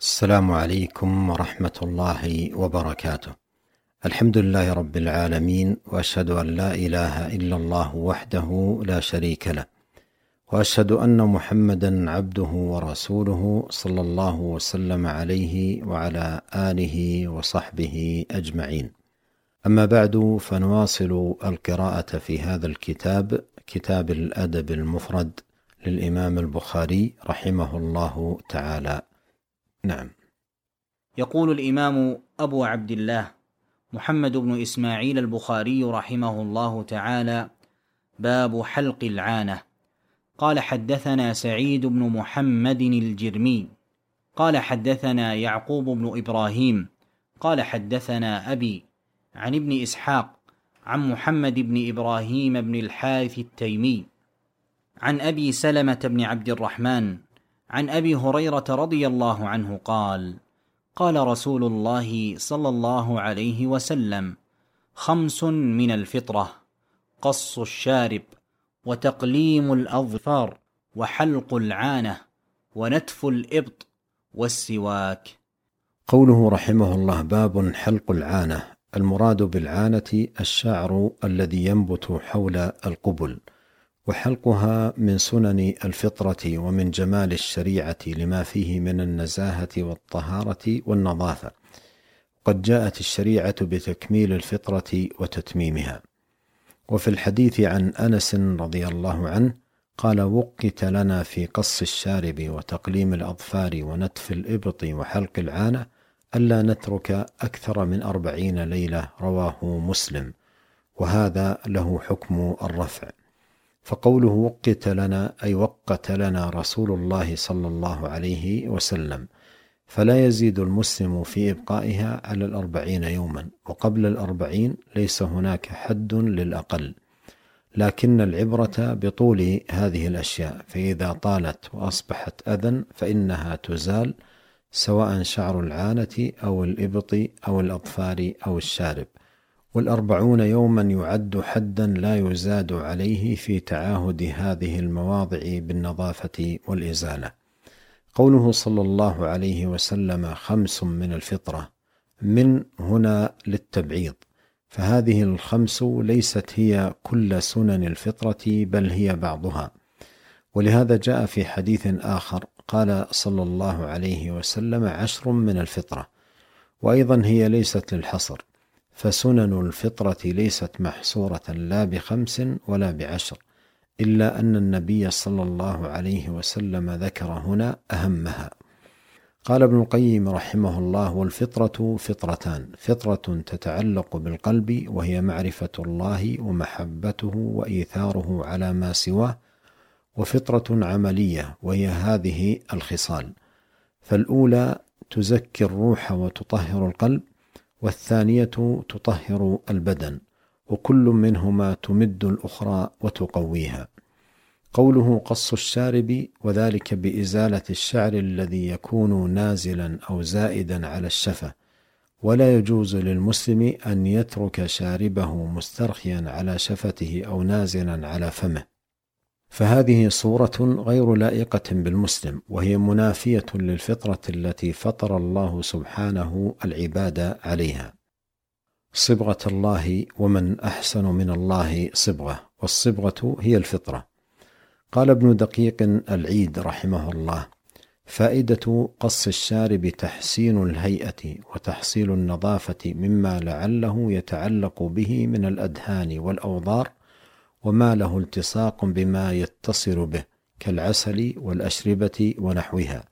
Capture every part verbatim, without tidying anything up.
السلام عليكم ورحمة الله وبركاته. الحمد لله رب العالمين، وأشهد أن لا إله إلا الله وحده لا شريك له، وأشهد أن محمدا عبده ورسوله صلى الله وسلم عليه وعلى آله وصحبه أجمعين. أما بعد، فنواصل القراءة في هذا الكتاب، كتاب الأدب المفرد للإمام البخاري رحمه الله تعالى. نعم. يقول الإمام أبو عبد الله محمد بن إسماعيل البخاري رحمه الله تعالى: باب حلق العانة. قال: حدثنا سعيد بن محمد الجرمي قال: حدثنا يعقوب بن إبراهيم قال: حدثنا أبي عن ابن إسحاق عن محمد بن إبراهيم بن الحارث التيمي عن أبي سلمة بن عبد الرحمن عن أبي هريرة رضي الله عنه قال: قال رسول الله صلى الله عليه وسلم: خمس من الفطرة: قص الشارب، وتقليم الأظفار، وحلق العانة، ونتف الإبط، والسواك. قوله رحمه الله: باب حلق العانة. المراد بالعانة الشعر الذي ينبت حول القبل، وحلقها من سنن الفطرة ومن جمال الشريعة لما فيه من النزاهة والطهارة والنظافة. قد جاءت الشريعة بتكميل الفطرة وتتميمها. وفي الحديث عن أنس رضي الله عنه قال: وقت لنا في قص الشارب وتقليم الأظفار ونتف الإبط وحلق العانة ألا نترك أكثر من أربعين ليلة. رواه مسلم، وهذا له حكم الرفع. فقوله وقت لنا أي وقت لنا رسول الله صلى الله عليه وسلم، فلا يزيد المسلم في إبقائها على الأربعين يوما، وقبل الأربعين ليس هناك حد للأقل، لكن العبرة بطول هذه الأشياء، فإذا طالت وأصبحت أذى فإنها تزال، سواء شعر العانة أو الإبط أو الأظفار أو الشارب. والأربعون يوما يعد حدا لا يزاد عليه في تعاهد هذه المواضع بالنظافة والإزالة. قوله صلى الله عليه وسلم: خمس من الفطرة، من هنا للتبعيض، فهذه الخمس ليست هي كل سنن الفطرة، بل هي بعضها. ولهذا جاء في حديث آخر قال صلى الله عليه وسلم: عشر من الفطرة. وأيضا هي ليست للحصر، فسنن الفطرة ليست محصورة لا بخمس ولا بعشر، إلا أن النبي صلى الله عليه وسلم ذكر هنا أهمها. قال ابن القيم رحمه الله: والفطرة فطرتان: فطرة تتعلق بالقلب وهي معرفة الله ومحبته وإيثاره على ما سواه، وفطرة عملية وهي هذه الخصال، فالأولى تزكي الروح وتطهر القلب، والثانية تطهر البدن، وكل منهما تمد الأخرى وتقويها. قوله قص الشارب، وذلك بإزالة الشعر الذي يكون نازلا أو زائدا على الشفة، ولا يجوز للمسلم أن يترك شاربه مسترخيا على شفته أو نازلا على فمه، فهذه صورة غير لائقة بالمسلم، وهي منافية للفطرة التي فطر الله سبحانه العباد عليها. صبغة الله، ومن أحسن من الله صبغة، والصبغة هي الفطرة. قال ابن دقيق العيد رحمه الله: فائدة قص الشارب تحسين الهيئة وتحصيل النظافة مما لعله يتعلق به من الأدهان والأوضار، وما له التصاق بما يتصل به كالعسل والأشربة ونحوها،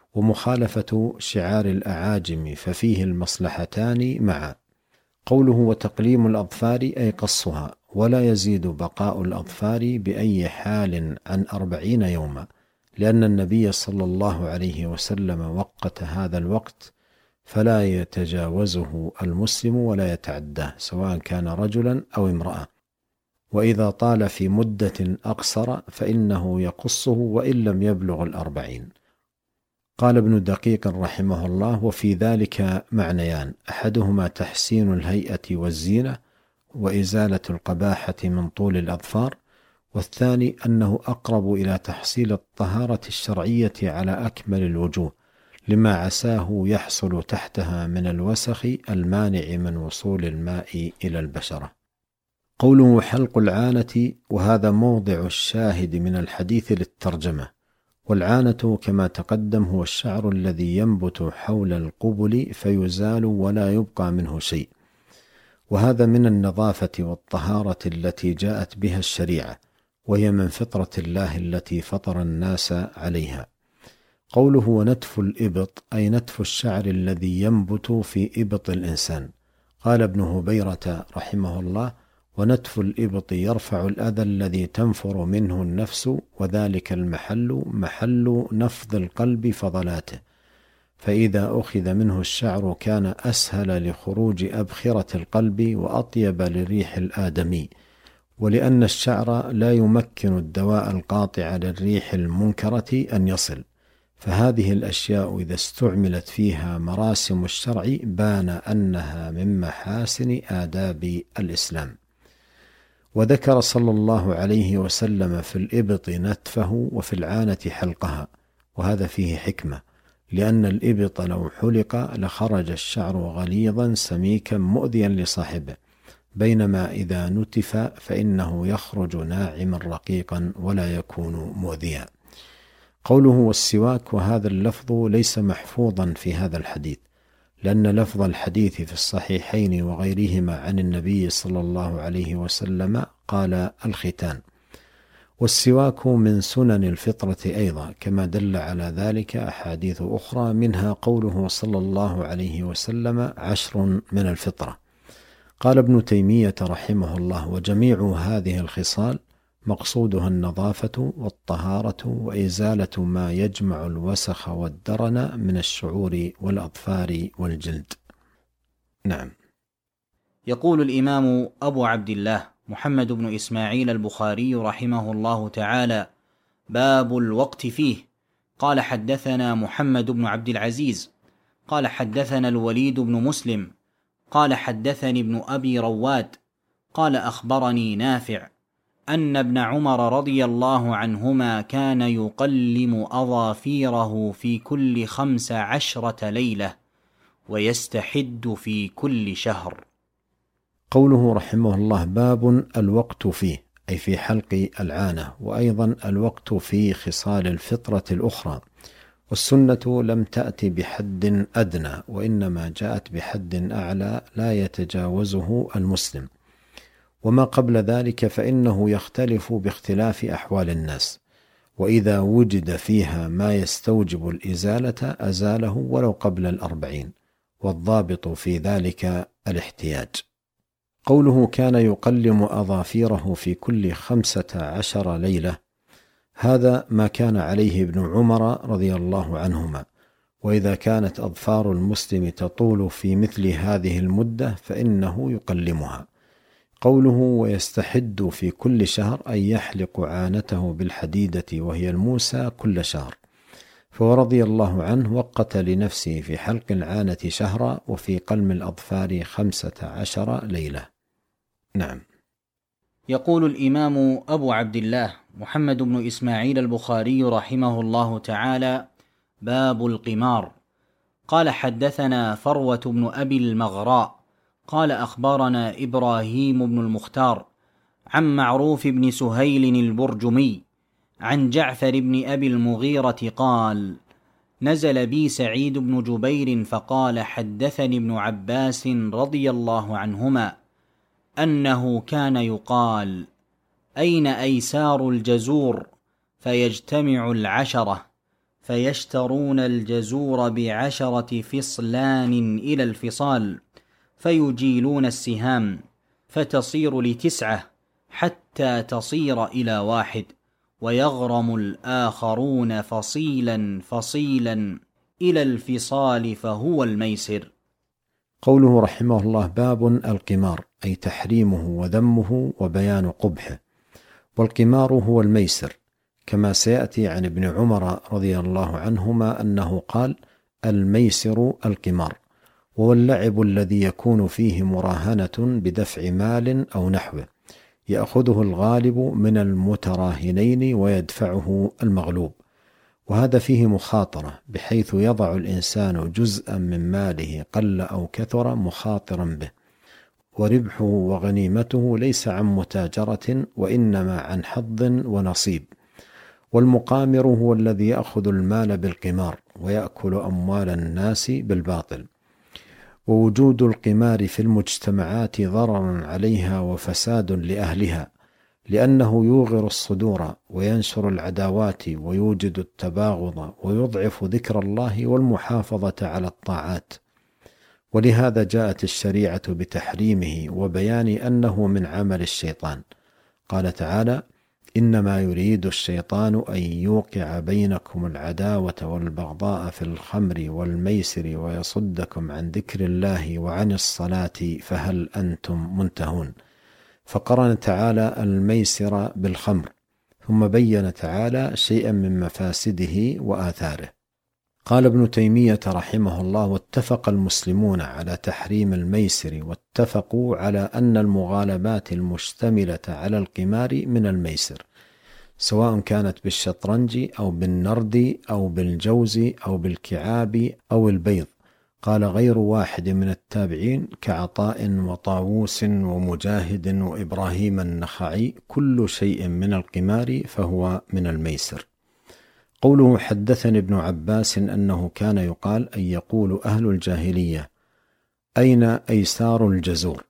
ومخالفة شعار الأعاجم، ففيه المصلحتان معا. قوله وتقليم الأظفار أي قصها، ولا يزيد بقاء الأظفار بأي حال عن أربعين يوما، لأن النبي صلى الله عليه وسلم وقت هذا الوقت، فلا يتجاوزه المسلم ولا يتعداه، سواء كان رجلا أو امرأة. وإذا طال في مدة أقصر فإنه يقصه وإن لم يبلغ الأربعين. قال ابن دقيق رحمه الله: وفي ذلك معنيان: أحدهما تحسين الهيئة والزينة وإزالة القباحة من طول الأظفار، والثاني أنه أقرب إلى تحصيل الطهارة الشرعية على أكمل الوجوه، لما عساه يحصل تحتها من الوسخ المانع من وصول الماء إلى البشرة. قوله حلق العانة، وهذا موضع الشاهد من الحديث للترجمة. والعانة كما تقدم هو الشعر الذي ينبت حول القبل فيزال ولا يبقى منه شيء، وهذا من النظافة والطهارة التي جاءت بها الشريعة، وهي من فطرة الله التي فطر الناس عليها. قوله ونتف الإبط أي نتف الشعر الذي ينبت في إبط الإنسان. قال ابن هبيرة رحمه الله: ونتف الإبط يرفع الأذى الذي تنفر منه النفس، وذلك المحل محل نفض القلب فضلاته، فإذا أخذ منه الشعر كان أسهل لخروج أبخرة القلب وأطيب للريح الآدمي، ولأن الشعر لا يمكن الدواء القاطع للريح المنكرة أن يصل، فهذه الأشياء إذا استعملت فيها مراسم الشرع بان أنها من محاسن آداب الإسلام. وذكر صلى الله عليه وسلم في الإبط نتفه وفي العانة حلقها، وهذا فيه حكمة، لأن الإبط لو حلق لخرج الشعر غليظا سميكا مؤذيا لصاحبه، بينما إذا نتف فإنه يخرج ناعما رقيقا ولا يكون مؤذيا. قوله والسواك، وهذا اللفظ ليس محفوظا في هذا الحديث، لأن لفظ الحديث في الصحيحين وغيرهما عن النبي صلى الله عليه وسلم قال الختان. والسواك من سنن الفطرة أيضا، كما دل على ذلك أحاديث أخرى، منها قوله صلى الله عليه وسلم عشر من الفطرة. قال ابن تيمية رحمه الله: وجميع هذه الخصال مقصودها النظافة والطهارة وإزالة ما يجمع الوسخ والدرن من الشعور والأظفار والجلد. نعم. يقول الإمام أبو عبد الله محمد بن إسماعيل البخاري رحمه الله تعالى: باب الوقت فيه. قال حدثنا محمد بن عبد العزيز قال حدثنا الوليد بن مسلم قال حدثني ابن أبي رواد قال أخبرني نافع أن ابن عمر رضي الله عنهما كان يقلم أظافيره في كل خمس عشرة ليلة ويستحد في كل شهر. قوله رحمه الله: باب الوقت فيه، أي في حلق العانة، وأيضا الوقت في خصال الفطرة الأخرى. والسنة لم تأتي بحد أدنى، وإنما جاءت بحد أعلى لا يتجاوزه المسلم، وما قبل ذلك فإنه يختلف باختلاف أحوال الناس، وإذا وجد فيها ما يستوجب الإزالة أزاله ولو قبل الأربعين، والضابط في ذلك الاحتياج. قوله كان يقلم أظافيره في كل خمسة عشر ليلة، هذا ما كان عليه ابن عمر رضي الله عنهما، وإذا كانت أظفار المسلم تطول في مثل هذه المدة فإنه يقلمها. قوله ويستحد في كل شهر، أي يحلق عانته بالحديدة وهي الموسى كل شهر، فهو رضي الله عنه وقت لنفسه في حلق العانة شهرا، وفي قلم الأظفار خمسة عشر ليلة. نعم. يقول الإمام أبو عبد الله محمد بن إسماعيل البخاري رحمه الله تعالى: باب القمار. قال حدثنا فروة بن أبي المغراء قال أخبرنا إبراهيم بن المختار عن معروف بن سهيل البرجمي عن جعفر بن أبي المغيرة قال: نزل بي سعيد بن جبير فقال: حدثني ابن عباس رضي الله عنهما أنه كان يقال: أين أيسار الجزور؟ فيجتمع العشرة فيشترون الجزور بعشرة فصلان إلى الفصال، فيجيلون السهام فتصير لتسعة حتى تصير إلى واحد، ويغرم الآخرون فصيلا فصيلا إلى الفصال فهو الميسر. قوله رحمه الله: باب القمار، أي تحريمه وذمه وبيان قبحه. والقمار هو الميسر، كما سيأتي عن ابن عمر رضي الله عنهما أنه قال: الميسر القمار، وهو اللعب الذي يكون فيه مراهنة بدفع مال أو نحوه، يأخذه الغالب من المتراهنين ويدفعه المغلوب، وهذا فيه مخاطرة، بحيث يضع الإنسان جزءا من ماله قل أو كثر مخاطرا به، وربحه وغنيمته ليس عن متاجرة وإنما عن حظ ونصيب. والمقامر هو الذي يأخذ المال بالقمار ويأكل أموال الناس بالباطل. ووجود القمار في المجتمعات ضرر عليها وفساد لأهلها، لأنه يوغر الصدور وينشر العداوات ويوجد التباغض ويضعف ذكر الله والمحافظة على الطاعات. ولهذا جاءت الشريعة بتحريمه وبيان أنه من عمل الشيطان. قال تعالى: إنما يريد الشيطان أن يوقع بينكم العداوة والبغضاء في الخمر والميسر ويصدكم عن ذكر الله وعن الصلاة فهل أنتم منتهون. فقرن تعالى الميسر بالخمر، ثم بين تعالى شيئا من مفاسده وآثاره. قال ابن تيمية رحمه الله: واتفق المسلمون على تحريم الميسر، واتفقوا على أن المغالبات المشتملة على القمار من الميسر، سواء كانت بالشطرنج أو بالنرد أو بالجوز أو بالكعاب أو البيض. قال غير واحد من التابعين كعطاء وطاووس ومجاهد وإبراهيم النخعي: كل شيء من القمار فهو من الميسر. قوله حدثني ابن عباس أنه كان يقال أن يقول أهل الجاهلية: أين أيسار الجزور؟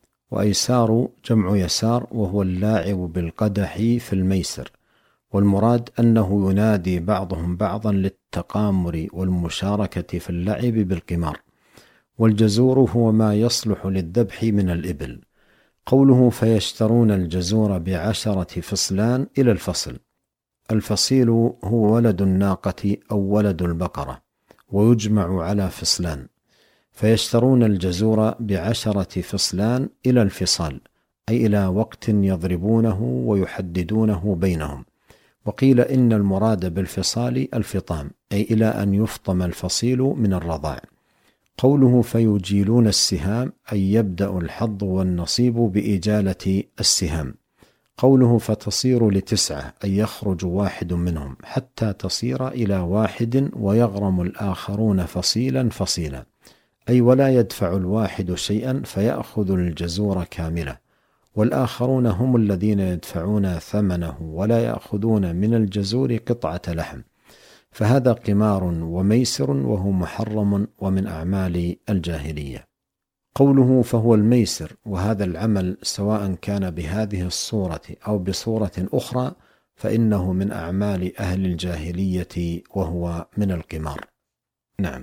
وأيسار جمع يسار، وهو اللاعب بالقدح في الميسر، والمراد أنه ينادي بعضهم بعضا للتقامر والمشاركة في اللعب بالقمار. والجزور هو ما يصلح للذبح من الإبل. قوله فيشترون الجزور بعشرة فصلان إلى الفصل. الفصيل هو ولد الناقة أو ولد البقرة، ويجمع على فصلان. فيشترون الجزور بعشرة فصلان إلى الفصال، أي إلى وقت يضربونه ويحددونه بينهم. وقيل إن المراد بالفصال الفطام، أي إلى أن يفطم الفصيل من الرضاع. قوله فيجيلون السهام، أي يبدأ الحظ والنصيب بإجالة السهام. قوله فتصير لتسعة، أي يخرج واحد منهم حتى تصير إلى واحد، ويغرم الآخرون فصيلا فصيلا، أي ولا يدفع الواحد شيئا فيأخذ الجزور كاملة، والآخرون هم الذين يدفعون ثمنه ولا يأخذون من الجزور قطعة لحم. فهذا قمار وميسر، وهو محرم ومن أعمال الجاهلية. قوله فهو الميسر، وهذا العمل سواء كان بهذه الصورة أو بصورة أخرى فإنه من أعمال أهل الجاهلية، وهو من القمار. نعم.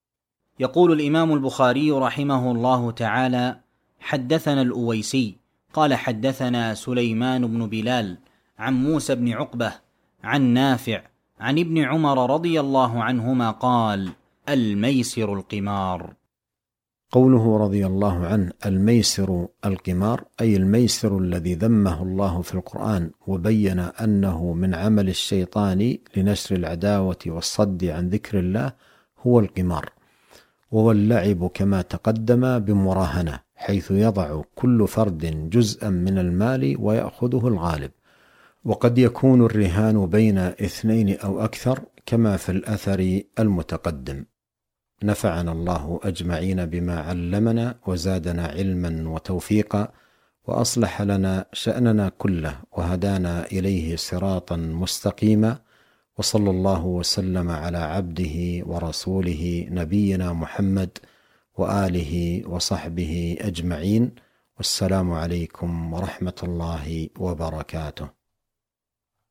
يقول الإمام البخاري رحمه الله تعالى: حدثنا الأويسي قال حدثنا سليمان بن بلال عن موسى بن عقبة عن نافع عن ابن عمر رضي الله عنهما قال: الميسر القمار. قوله رضي الله عنه الميسر القمار، أي الميسر الذي ذمه الله في القرآن وبين أنه من عمل الشيطان لنشر العداوة والصد عن ذكر الله، هو القمار، وهو اللعب كما تقدم بمراهنة، حيث يضع كل فرد جزءا من المال ويأخذه الغالب. وقد يكون الرهان بين اثنين أو أكثر كما في الأثر المتقدم. نفعنا الله أجمعين بما علمنا وزادنا علما وتوفيقا، وأصلح لنا شأننا كله، وهدانا إليه صراطا مستقيما. وصلى الله وسلم على عبده ورسوله نبينا محمد وآله وصحبه أجمعين، والسلام عليكم ورحمة الله وبركاته.